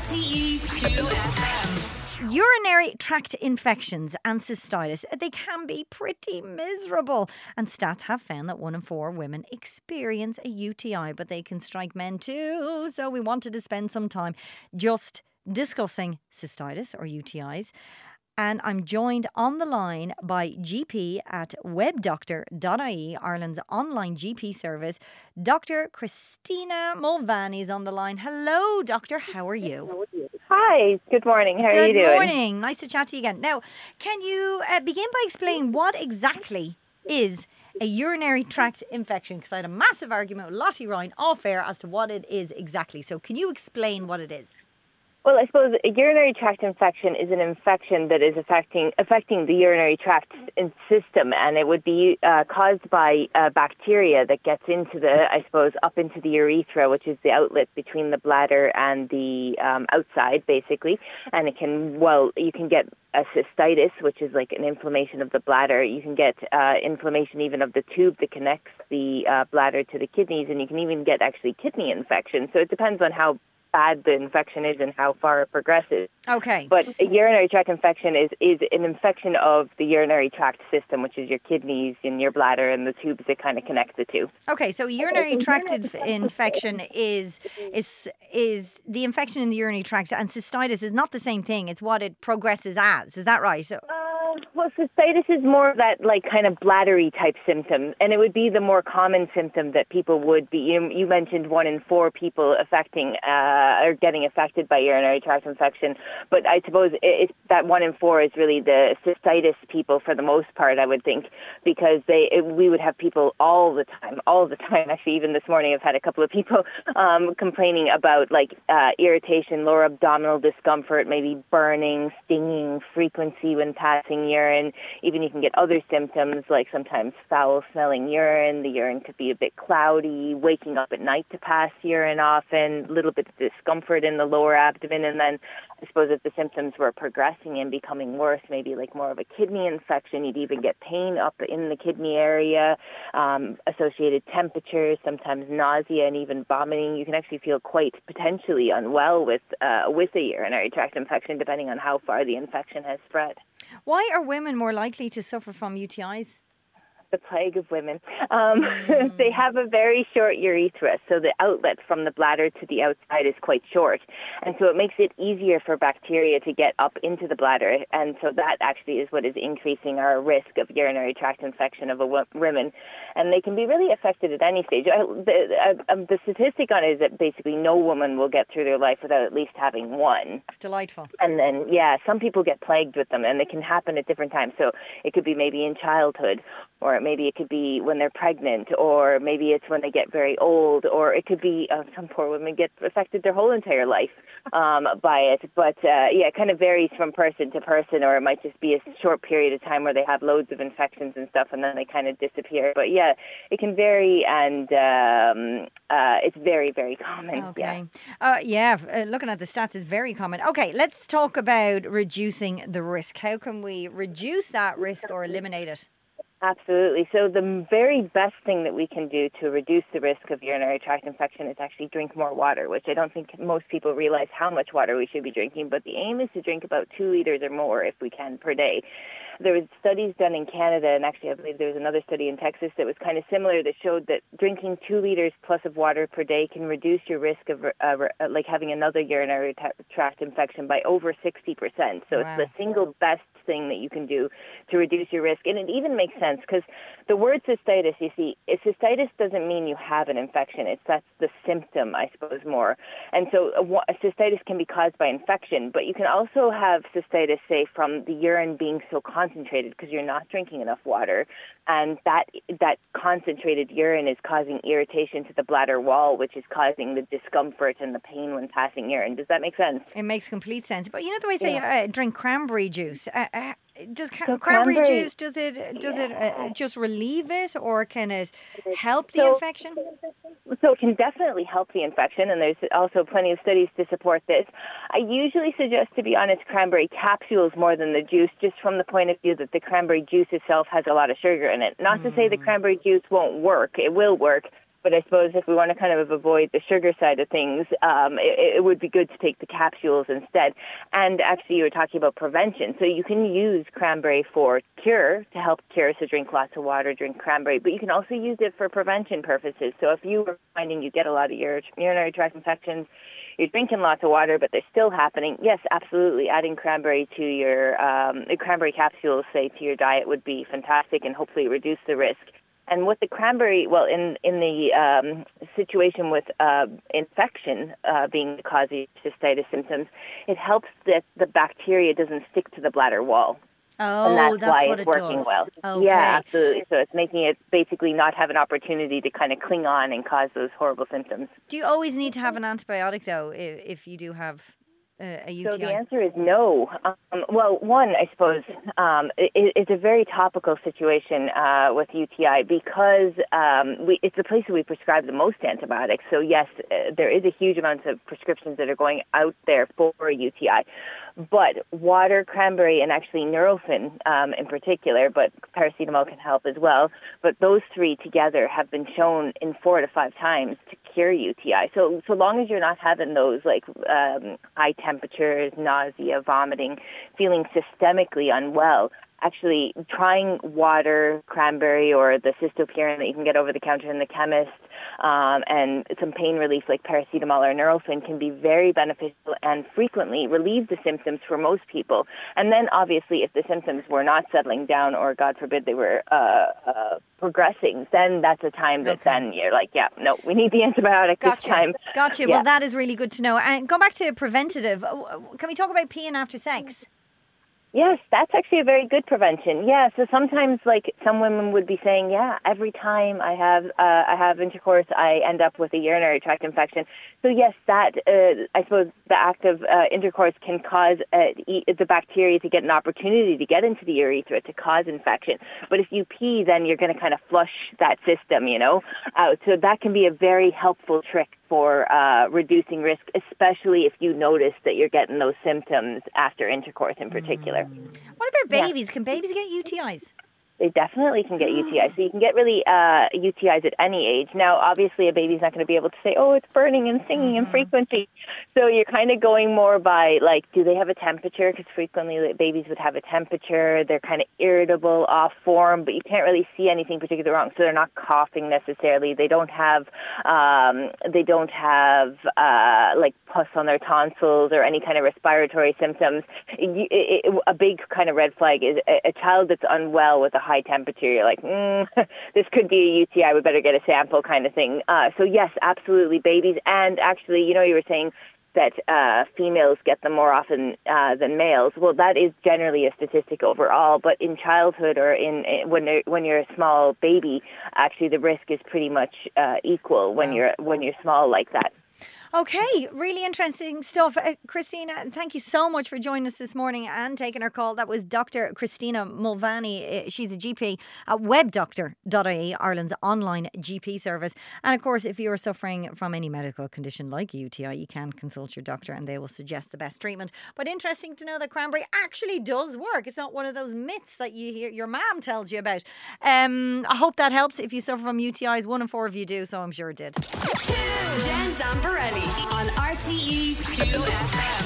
RTE2FM. Urinary tract infections and cystitis, they can be pretty miserable. And stats have found that 1 in 4 women experience a UTI, but they can strike men too. So we wanted to spend some time just discussing cystitis or UTIs. And I'm joined on the line by GP at webdoctor.ie, Ireland's online GP service. Dr. Christina Mulvaney is on the line. Hello, doctor. How are you? Hi. Good morning. How are you doing? Good morning. Nice to chat to you again. Now, can you begin by explaining what exactly is a urinary tract infection? Because I had a massive argument with Lottie Ryan off air as to what it is exactly. So can you explain what it is? Well, I suppose a urinary tract infection is an infection that is affecting the urinary tract system, and it would be caused by bacteria that gets into up into the urethra, which is the outlet between the bladder and the outside, basically. And you can get a cystitis, which is like an inflammation of the bladder. You can get inflammation even of the tube that connects the bladder to the kidneys, and you can even get actually kidney infection. So it depends on how bad the infection is and how far it progresses. Okay. But a urinary tract infection is an infection of the urinary tract system, which is your kidneys and your bladder and the tubes that kind of connect the two. Okay, so urinary tract infection is the infection in the urinary tract, and cystitis is not the same thing. It's what it progresses as. Is that right? So, well, cystitis is more of that kind of bladdery type symptom, and it would be the more common symptom that people would be. You mentioned 1 in 4 people or getting affected by urinary tract infection, but I suppose that 1 in 4 is really the cystitis people for the most part, I would think, because we would have people all the time. Actually, even this morning, I've had a couple of people complaining about irritation, lower abdominal discomfort, maybe burning, stinging, frequency when passing urine. Even you can get other symptoms like sometimes foul-smelling urine. The urine could be a bit cloudy, waking up at night to pass urine often, a little bit of discomfort in the lower abdomen, and then I suppose if the symptoms were progressing and becoming worse, maybe like more of a kidney infection, you'd even get pain up in the kidney area, associated temperatures, sometimes nausea and even vomiting. You can actually feel quite potentially unwell with a urinary tract infection, depending on how far the infection has spread. Why are women more likely to suffer from UTIs? The plague of women. They have a very short urethra, so the outlet from the bladder to the outside is quite short. And so it makes it easier for bacteria to get up into the bladder. And so that actually is what is increasing our risk of urinary tract infection of women. And they can be really affected at any stage. The statistic on it is that basically no woman will get through their life without at least having one. Delightful. And then, some people get plagued with them, and they can happen at different times. So it could be maybe in childhood, or maybe it could be when they're pregnant, or maybe it's when they get very old, or it could be some poor women get affected their whole entire life by it. But it kind of varies from person to person, or it might just be a short period of time where they have loads of infections and stuff, and then they kind of disappear. But it can vary, and it's very, very common. Okay. Looking at the stats, it's very common. Okay, let's talk about reducing the risk. How can we reduce that risk or eliminate it? Absolutely. So the very best thing that we can do to reduce the risk of urinary tract infection is actually drink more water, which I don't think most people realize how much water we should be drinking, but the aim is to drink about 2 liters or more if we can per day. There was studies done in Canada, and actually I believe there was another study in Texas that was kind of similar that showed that drinking 2 liters plus of water per day can reduce your risk of having another urinary tract infection by over 60%. So Wow. It's the single best thing that you can do to reduce your risk. And it even makes sense because the word cystitis, you see, cystitis doesn't mean you have an infection. That's the symptom, I suppose, more. And so a cystitis can be caused by infection, but you can also have cystitis, say, from the urine being so concentrated because you're not drinking enough water. And that concentrated urine is causing irritation to the bladder wall, which is causing the discomfort and the pain when passing urine. Does that make sense? It makes complete sense. But you know the way I say drink cranberry juice. Does cranberry juice, does it just relieve it, or can it help the infection? So it can definitely help the infection, and there's also plenty of studies to support this. I usually suggest, to be honest, cranberry capsules more than the juice, just from the point of view that the cranberry juice itself has a lot of sugar in it. Not to say the cranberry juice won't work. It will work. But I suppose if we want to kind of avoid the sugar side of things, it would be good to take the capsules instead. And actually, you were talking about prevention. So you can use cranberry for cure, to help cure. So drink lots of water, drink cranberry. But you can also use it for prevention purposes. So if you were finding you get a lot of urinary tract infections, you're drinking lots of water, but they're still happening, yes, absolutely. Adding cranberry to your cranberry capsules, say, to your diet would be fantastic and hopefully reduce the risk. And with the cranberry, well, in the situation with infection being the cause of cystitis symptoms, it helps that the bacteria doesn't stick to the bladder wall. Oh, and that's why what it's working does. well. Okay. Yeah, absolutely. So it's making it basically not have an opportunity to kind of cling on and cause those horrible symptoms. Do you always need to have an antibiotic, though, if you do have a UTI? So the answer is no. Well, one, I suppose, it's a very topical situation with UTI because it's the place that we prescribe the most antibiotics. So yes, there is a huge amount of prescriptions that are going out there for a UTI. But water, cranberry, and actually Nurofen in particular, but paracetamol can help as well. But those three together have been shown in 4 to 5 times to cure UTI. So long as you're not having those like high temperatures, nausea, vomiting, feeling systemically unwell, actually trying water, cranberry, or the cystopirin that you can get over the counter in the chemist, and some pain relief like paracetamol or Nurofen can be very beneficial and frequently relieve the symptoms for most people. And then obviously if the symptoms were not settling down or God forbid they were progressing, then that's a time that then you're like, yeah, no, we need the antibiotic this time. Gotcha. Yeah. Well, that is really good to know. And go back to preventative. Can we talk about peeing after sex? Yes, that's actually a very good prevention. Yeah, so sometimes, like, some women would be saying, yeah, every time I have intercourse, I end up with a urinary tract infection. So yes, that I suppose the act of intercourse can cause the bacteria to get an opportunity to get into the urethra to cause infection. But if you pee, then you're going to kind of flush that system, out. So that can be a very helpful trick for reducing risk, especially if you notice that you're getting those symptoms after intercourse in particular. What about babies? Yeah. Can babies get UTIs? They definitely can get UTIs. So you can get really UTIs at any age. Now, obviously, a baby's not going to be able to say, oh, it's burning and stinging and frequency. So you're kind of going more by, like, do they have a temperature? Because frequently babies would have a temperature. They're kind of irritable, off form, but you can't really see anything particularly wrong. So they're not coughing necessarily. They don't have like pus on their tonsils or any kind of respiratory symptoms. A big kind of red flag is a child that's unwell with a high temperature. You're like, this could be a UTI. We better get a sample kind of thing. So yes, absolutely, babies. And actually, you were saying that females get them more often than males. Well, that is generally a statistic overall. But in childhood or when you're a small baby, actually the risk is pretty much equal when you're small like that. Okay, really interesting stuff. Christina, thank you so much for joining us this morning and taking our call. That was Dr. Christina Mulvaney. She's a GP at webdoctor.ie, Ireland's online GP service. And of course, if you're suffering from any medical condition like a UTI, you can consult your doctor and they will suggest the best treatment. But interesting to know that cranberry actually does work. It's not one of those myths that you hear your mom tells you about. I hope that helps. If you suffer from UTIs, 1 in 4 of you do, so I'm sure it did. Jen Zamparelli on RTE 2FM.